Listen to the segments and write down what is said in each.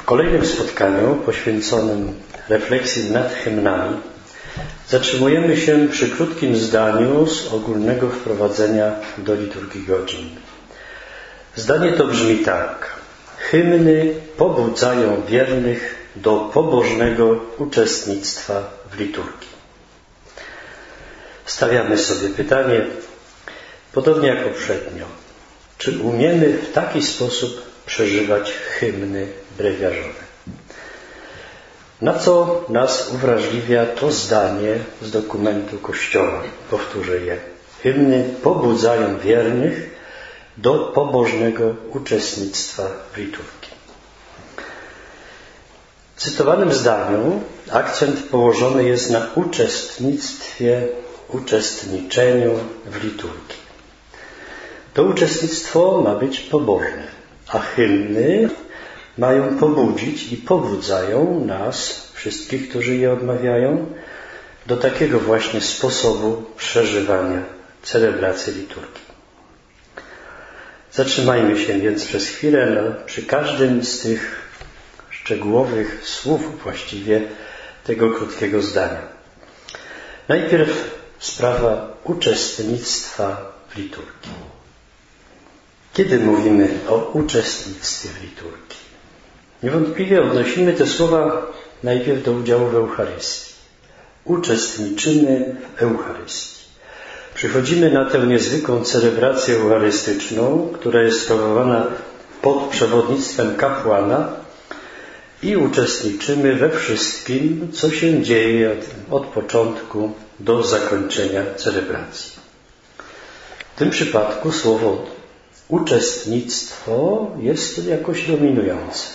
W kolejnym spotkaniu poświęconym refleksji nad hymnami zatrzymujemy się przy krótkim zdaniu z ogólnego wprowadzenia do liturgii godzin. Zdanie to brzmi tak: hymny pobudzają wiernych do pobożnego uczestnictwa w liturgii. Stawiamy sobie pytanie, podobnie jak poprzednio, czy umiemy w taki sposób przeżywać hymny brewiarzowe? Na co nas uwrażliwia to zdanie z dokumentu Kościoła? Powtórzę je. Hymny pobudzają wiernych do pobożnego uczestnictwa w liturgii. W cytowanym zdaniu akcent położony jest na uczestniczeniu w liturgii. To uczestnictwo ma być pobożne, a hymny mają pobudzić i pobudzają nas, wszystkich, którzy je odmawiają, do takiego właśnie sposobu przeżywania celebracji liturgii. Zatrzymajmy się więc przez chwilę przy każdym z tych szczegółowych słów właściwie tego krótkiego zdania. Najpierw sprawa uczestnictwa w liturgii. Kiedy mówimy o uczestnictwie w liturgii? Niewątpliwie odnosimy te słowa najpierw do udziału w Eucharystii. Uczestniczymy w Eucharystii. Przychodzimy na tę niezwykłą celebrację eucharystyczną, która jest sprawowana pod przewodnictwem kapłana i uczestniczymy we wszystkim, co się dzieje od początku do zakończenia celebracji. W tym przypadku słowo uczestnictwo jest jakoś dominujące.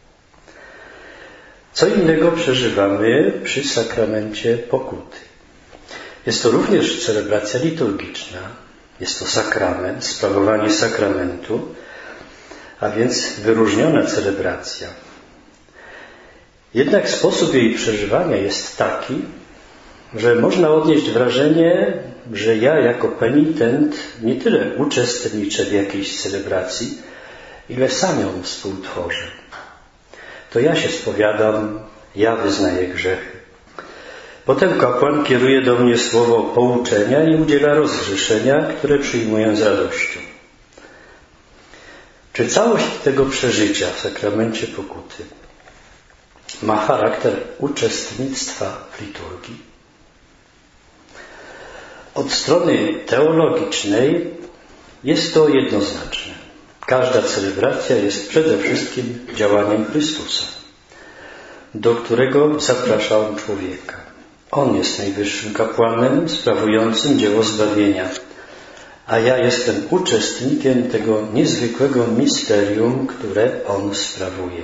Co innego przeżywamy przy sakramencie pokuty. Jest to również celebracja liturgiczna. Jest to sakrament, sprawowanie sakramentu, a więc wyróżniona celebracja. Jednak sposób jej przeżywania jest taki, że można odnieść wrażenie, że ja jako penitent nie tyle uczestniczę w jakiejś celebracji, ile sam ją współtworzę. To ja się spowiadam, ja wyznaję grzechy. Potem kapłan kieruje do mnie słowo pouczenia i udziela rozgrzeszenia, które przyjmuję z radością. Czy całość tego przeżycia w sakramencie pokuty ma charakter uczestnictwa w liturgii? Od strony teologicznej jest to jednoznaczne. Każda celebracja jest przede wszystkim działaniem Chrystusa, do którego zaprasza On człowieka. On jest najwyższym kapłanem sprawującym dzieło zbawienia, a ja jestem uczestnikiem tego niezwykłego misterium, które On sprawuje.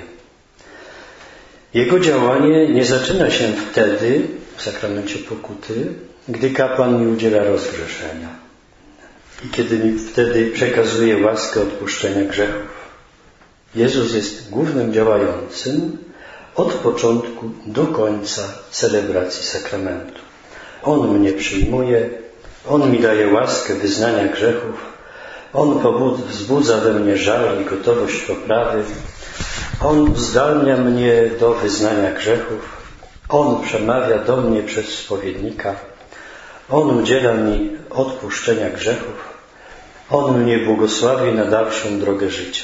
Jego działanie nie zaczyna się wtedy, w sakramencie pokuty, gdy kapłan mi udziela rozgrzeszenia i kiedy mi wtedy przekazuje łaskę odpuszczenia grzechów. Jezus jest głównym działającym od początku do końca celebracji sakramentu. On mnie przyjmuje, On mi daje łaskę wyznania grzechów, On wzbudza we mnie żal i gotowość poprawy, On uzdalnia mnie do wyznania grzechów, On przemawia do mnie przez spowiednika, On udziela mi odpuszczenia grzechów, On mnie błogosławi na dalszą drogę życia.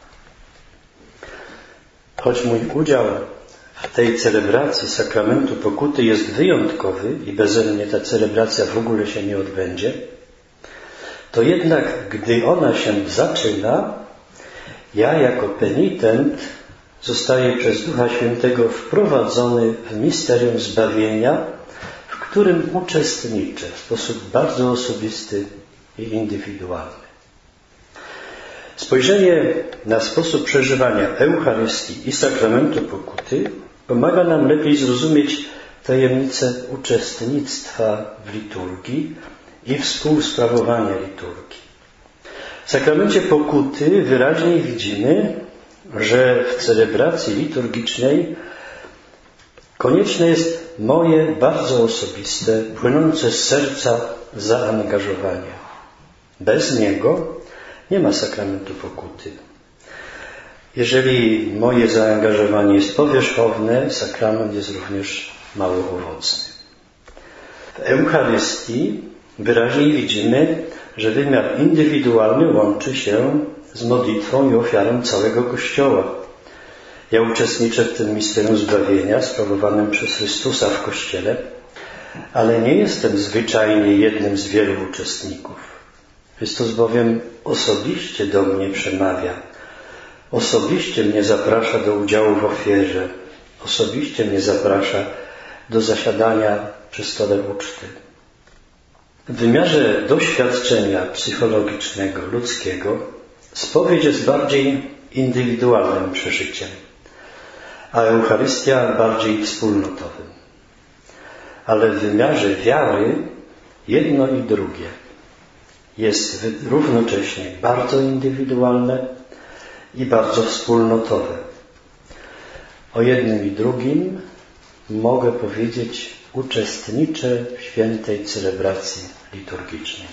Choć mój udział w tej celebracji sakramentu pokuty jest wyjątkowy i beze mnie ta celebracja w ogóle się nie odbędzie, to jednak, gdy ona się zaczyna, ja jako penitent zostaję przez Ducha Świętego wprowadzony w misterium zbawienia, w którym uczestniczę w sposób bardzo osobisty i indywidualny. Spojrzenie na sposób przeżywania Eucharystii i sakramentu pokuty pomaga nam lepiej zrozumieć tajemnicę uczestnictwa w liturgii i współsprawowania liturgii. W sakramencie pokuty wyraźnie widzimy, że w celebracji liturgicznej konieczne jest moje bardzo osobiste, płynące z serca zaangażowanie. Bez niego nie ma sakramentu pokuty. Jeżeli moje zaangażowanie jest powierzchowne, sakrament jest również mało owocny. W Eucharystii wyraźnie widzimy, że wymiar indywidualny łączy się z modlitwą i ofiarą całego Kościoła. Ja uczestniczę w tym misterium zbawienia sprawowanym przez Chrystusa w Kościele, ale nie jestem zwyczajnie jednym z wielu uczestników. Chrystus bowiem osobiście do mnie przemawia, osobiście mnie zaprasza do udziału w ofierze, osobiście mnie zaprasza do zasiadania przy stole uczty. W wymiarze doświadczenia psychologicznego, ludzkiego, spowiedź jest bardziej indywidualnym przeżyciem, a Eucharystia bardziej wspólnotowym. Ale w wymiarze wiary jedno i drugie jest równocześnie bardzo indywidualne i bardzo wspólnotowe. O jednym i drugim mogę powiedzieć, uczestniczę w świętej celebracji liturgicznej.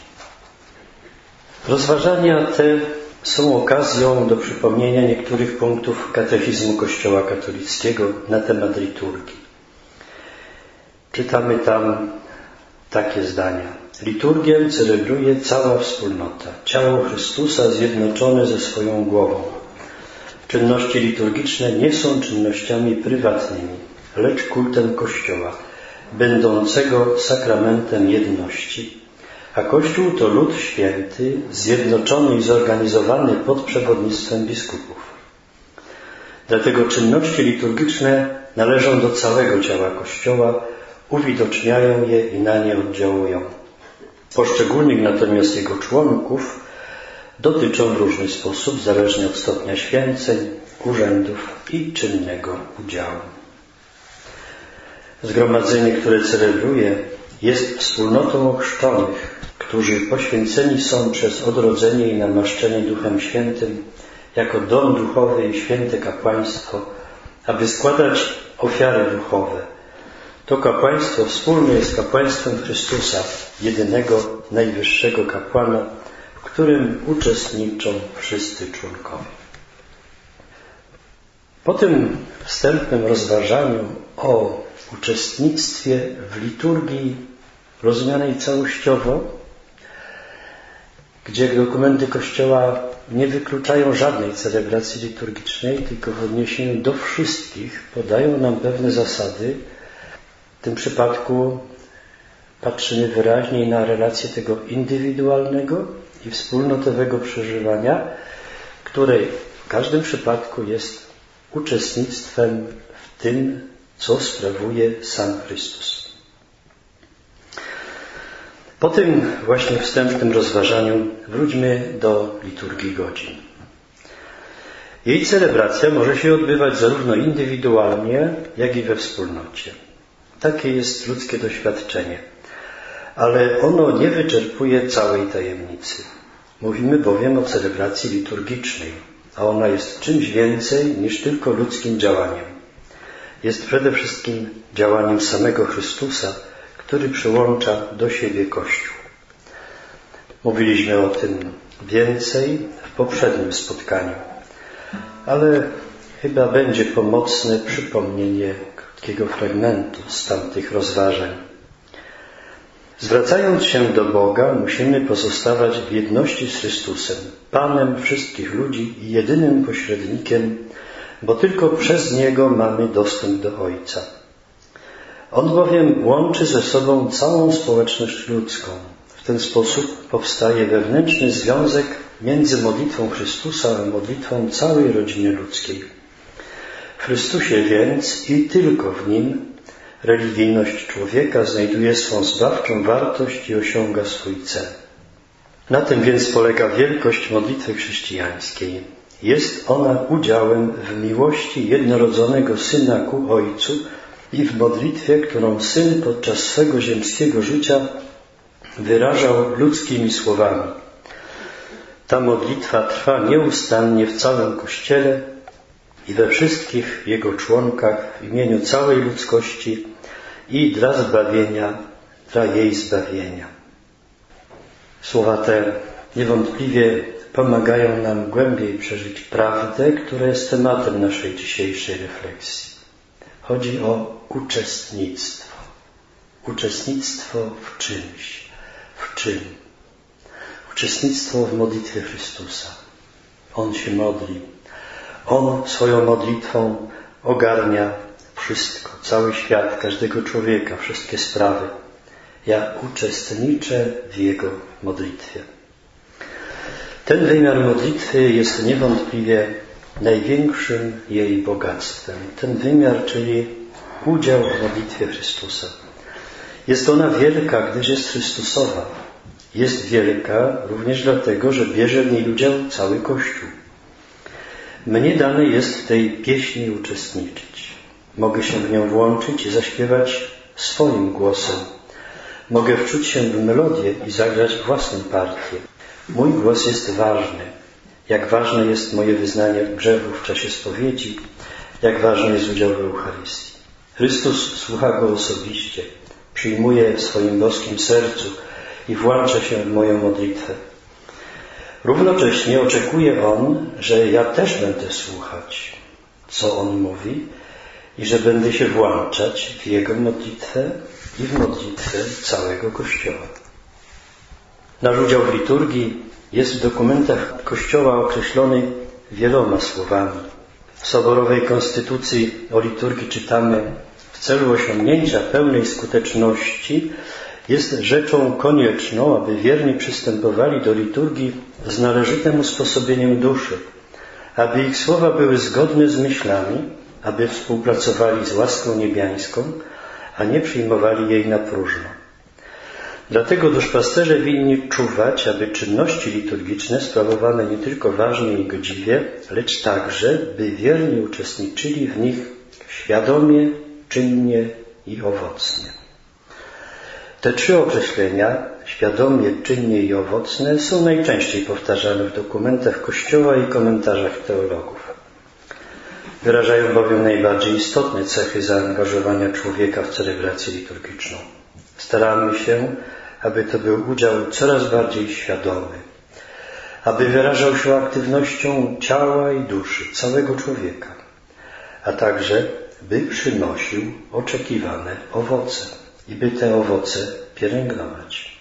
Rozważania te są okazją do przypomnienia niektórych punktów katechizmu Kościoła katolickiego na temat liturgii. Czytamy tam takie zdania. Liturgię celebruje cała wspólnota, ciało Chrystusa zjednoczone ze swoją głową. Czynności liturgiczne nie są czynnościami prywatnymi, lecz kultem Kościoła, będącego sakramentem jedności. A Kościół to lud święty, zjednoczony i zorganizowany pod przewodnictwem biskupów. Dlatego czynności liturgiczne należą do całego ciała Kościoła, uwidoczniają je i na nie oddziałują. Poszczególnych natomiast jego członków dotyczą w różny sposób, zależnie od stopnia święceń, urzędów i czynnego udziału. Zgromadzenie, które celebruje, jest wspólnotą ochrzczonych, którzy poświęceni są przez odrodzenie i namaszczenie Duchem Świętym jako dom duchowy i święte kapłaństwo, aby składać ofiary duchowe. To kapłaństwo wspólne jest kapłaństwem Chrystusa, jedynego najwyższego kapłana, w którym uczestniczą wszyscy członkowie. Po tym wstępnym rozważaniu o uczestnictwie w liturgii rozumianej całościowo, gdzie dokumenty Kościoła nie wykluczają żadnej celebracji liturgicznej, tylko w odniesieniu do wszystkich podają nam pewne zasady. W tym przypadku patrzymy wyraźniej na relację tego indywidualnego i wspólnotowego przeżywania, które w każdym przypadku jest uczestnictwem w tym, co sprawuje sam Chrystus. Po tym właśnie wstępnym rozważaniu wróćmy do liturgii godzin. Jej celebracja może się odbywać zarówno indywidualnie, jak i we wspólnocie. Takie jest ludzkie doświadczenie. Ale ono nie wyczerpuje całej tajemnicy. Mówimy bowiem o celebracji liturgicznej, a ona jest czymś więcej niż tylko ludzkim działaniem. Jest przede wszystkim działaniem samego Chrystusa, który przyłącza do siebie Kościół. Mówiliśmy o tym więcej w poprzednim spotkaniu, ale chyba będzie pomocne przypomnienie krótkiego fragmentu z tamtych rozważań. Zwracając się do Boga, musimy pozostawać w jedności z Chrystusem, Panem wszystkich ludzi i jedynym pośrednikiem, bo tylko przez Niego mamy dostęp do Ojca. On bowiem łączy ze sobą całą społeczność ludzką. W ten sposób powstaje wewnętrzny związek między modlitwą Chrystusa a modlitwą całej rodziny ludzkiej. W Chrystusie więc i tylko w Nim religijność człowieka znajduje swą zbawczą wartość i osiąga swój cel. Na tym więc polega wielkość modlitwy chrześcijańskiej. Jest ona udziałem w miłości jednorodzonego Syna ku Ojcu i w modlitwie, którą Syn podczas swego ziemskiego życia wyrażał ludzkimi słowami. Ta modlitwa trwa nieustannie w całym Kościele i we wszystkich jego członkach w imieniu całej ludzkości i dla jej zbawienia. Słowa te niewątpliwie pomagają nam głębiej przeżyć prawdę, która jest tematem naszej dzisiejszej refleksji. Chodzi o uczestnictwo. Uczestnictwo w czymś. W czym? Uczestnictwo w modlitwie Chrystusa. On się modli. On swoją modlitwą ogarnia wszystko, cały świat, każdego człowieka, wszystkie sprawy. Ja uczestniczę w Jego modlitwie. Ten wymiar modlitwy jest niewątpliwie największym jej bogactwem. Ten wymiar, czyli udział w modlitwie Chrystusa. Jest ona wielka, gdyż jest Chrystusowa. Jest wielka również dlatego, że bierze w niej udział cały Kościół. Mnie dane jest w tej pieśni uczestniczyć. Mogę się w nią włączyć i zaśpiewać swoim głosem. Mogę wczuć się w melodię i zagrać własną partię. Mój głos jest ważny. Jak ważne jest moje wyznanie grzechów w czasie spowiedzi, jak ważny jest udział w Eucharystii. Chrystus słucha go osobiście, przyjmuje w swoim boskim sercu i włącza się w moją modlitwę. Równocześnie oczekuje On, że ja też będę słuchać, co On mówi i że będę się włączać w Jego modlitwę i w modlitwę całego Kościoła. Nasz udział w liturgii jest w dokumentach Kościoła określony wieloma słowami. W soborowej konstytucji o liturgii czytamy: w celu osiągnięcia pełnej skuteczności jest rzeczą konieczną, aby wierni przystępowali do liturgii z należytym usposobieniem duszy, aby ich słowa były zgodne z myślami, aby współpracowali z łaską niebiańską, a nie przyjmowali jej na próżno. Dlatego duszpasterze winni czuwać, aby czynności liturgiczne sprawowane nie tylko ważnie i godziwie, lecz także, by wierni uczestniczyli w nich świadomie, czynnie i owocnie. Te trzy określenia, świadomie, czynnie i owocne, są najczęściej powtarzane w dokumentach Kościoła i komentarzach teologów. Wyrażają bowiem najbardziej istotne cechy zaangażowania człowieka w celebrację liturgiczną. Staramy się, aby to był udział coraz bardziej świadomy, aby wyrażał się aktywnością ciała i duszy całego człowieka, a także by przynosił oczekiwane owoce i by te owoce pielęgnować.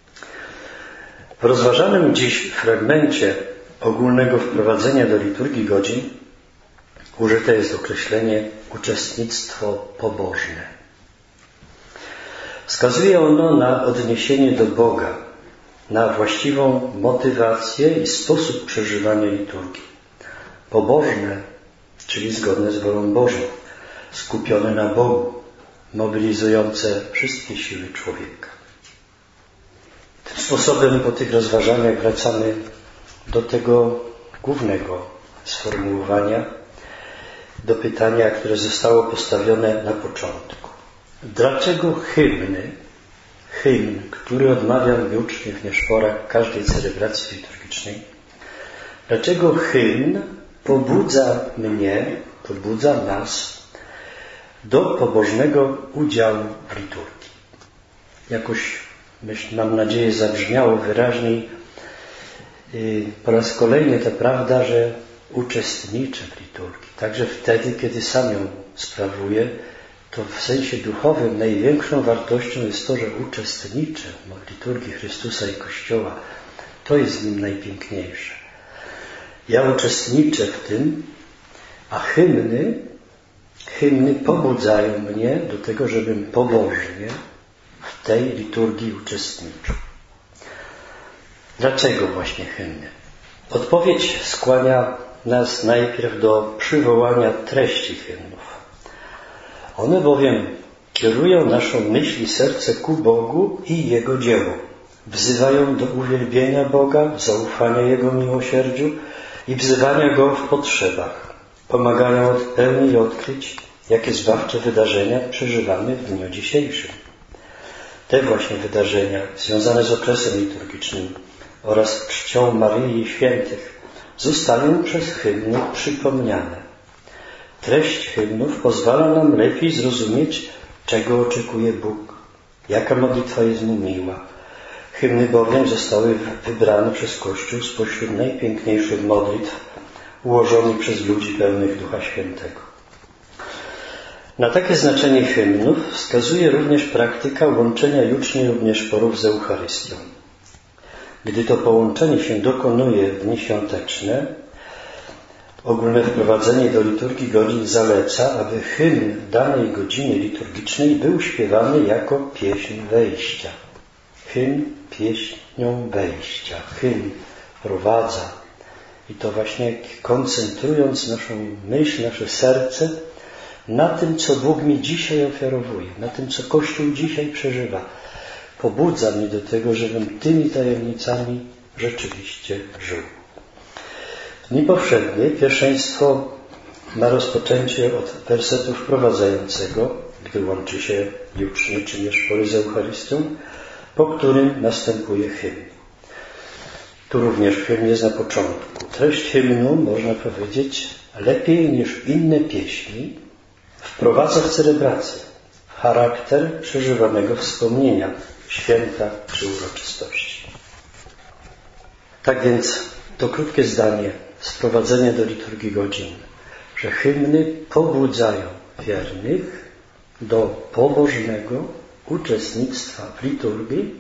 W rozważanym dziś fragmencie ogólnego wprowadzenia do liturgii godzin użyte jest określenie uczestnictwo pobożne. Wskazuje ono na odniesienie do Boga, na właściwą motywację i sposób przeżywania liturgii. Pobożne, czyli zgodne z wolą Bożą, skupione na Bogu, mobilizujące wszystkie siły człowieka. Tym sposobem po tych rozważaniach wracamy do tego głównego sformułowania, do pytania, które zostało postawione na początku. Dlaczego hymn, który odmawiam włócznie w nieszporach każdej celebracji liturgicznej, dlaczego hymn pobudza nas do pobożnego udziału w liturgii? Jakoś, mam nadzieję, zabrzmiało wyraźniej po raz kolejny ta prawda, że uczestniczę w liturgii. Także wtedy, kiedy sam ją sprawuję, to w sensie duchowym największą wartością jest to, że uczestniczę w liturgii Chrystusa i Kościoła. To jest w nim najpiękniejsze. Ja uczestniczę w tym, a hymny pobudzają mnie do tego, żebym pobożnie w tej liturgii uczestniczył. Dlaczego właśnie hymny? Odpowiedź skłania nas najpierw do przywołania treści hymnów. One bowiem kierują naszą myśl i serce ku Bogu i Jego dziełu. Wzywają do uwielbienia Boga, zaufania Jego miłosierdziu i wzywania Go w potrzebach. Pomagają w pełni odkryć, jakie zbawcze wydarzenia przeżywamy w dniu dzisiejszym. Te właśnie wydarzenia związane z okresem liturgicznym oraz czcią Maryi i świętych zostają przez hymny przypomniane. Treść hymnów pozwala nam lepiej zrozumieć, czego oczekuje Bóg, jaka modlitwa jest Mu miła. Hymny bowiem zostały wybrane przez Kościół spośród najpiękniejszych modlitw ułożonych przez ludzi pełnych Ducha Świętego. Na takie znaczenie hymnów wskazuje również praktyka łączenia jucznie lub szporów z Eucharystią. Gdy to połączenie się dokonuje w dni świąteczne, ogólne wprowadzenie do liturgii godzin zaleca, aby hymn danej godziny liturgicznej był śpiewany jako pieśń wejścia. Hymn pieśnią wejścia. Hymn prowadza. I to właśnie koncentrując naszą myśl, nasze serce na tym, co Bóg mi dzisiaj ofiarowuje, na tym, co Kościół dzisiaj przeżywa, pobudza mnie do tego, żebym tymi tajemnicami rzeczywiście żył. W dni powszednie pierwszeństwo ma rozpoczęcie od wersetu wprowadzającego, gdy łączy się juczny czy nieszpory z Eucharystią, po którym następuje hymn. Tu również hymn jest na początku. Treść hymnu, można powiedzieć, lepiej niż inne pieśni wprowadza w celebrację, w charakter przeżywanego wspomnienia święta czy uroczystości. Tak więc to krótkie zdanie z wprowadzenia do liturgii godzin, że hymny pobudzają wiernych do pobożnego uczestnictwa w liturgii,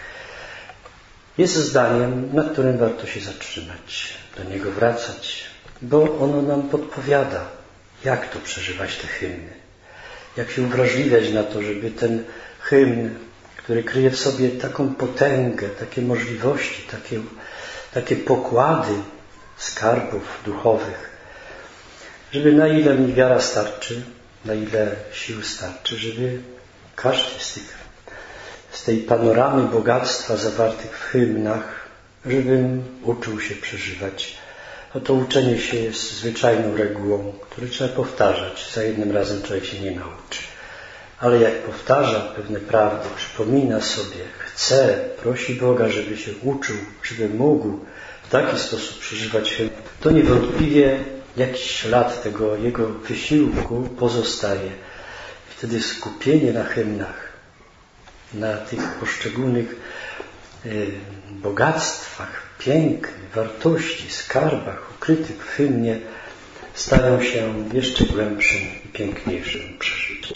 jest zdaniem, nad którym warto się zatrzymać, do niego wracać, bo ono nam podpowiada, jak to przeżywać te hymny, jak się uwrażliwiać na to, żeby ten hymn, który kryje w sobie taką potęgę, takie możliwości, takie pokłady skarbów duchowych, żeby na ile mi wiara starczy, na ile sił starczy, żeby każdy z tej panoramy bogactwa zawartych w hymnach, żebym uczył się przeżywać. A to uczenie się jest zwyczajną regułą, którą trzeba powtarzać. Za jednym razem człowiek się nie nauczy. Ale jak powtarza pewne prawdy, przypomina sobie, chce, prosi Boga, żeby się uczył, żeby mógł w taki sposób przeżywać hymn, to niewątpliwie jakiś ślad tego jego wysiłku pozostaje. Wtedy skupienie na hymnach, na tych poszczególnych bogactwach, pięknych, wartości, skarbach ukrytych w hymnie stają się jeszcze głębszym i piękniejszym przeżyciem.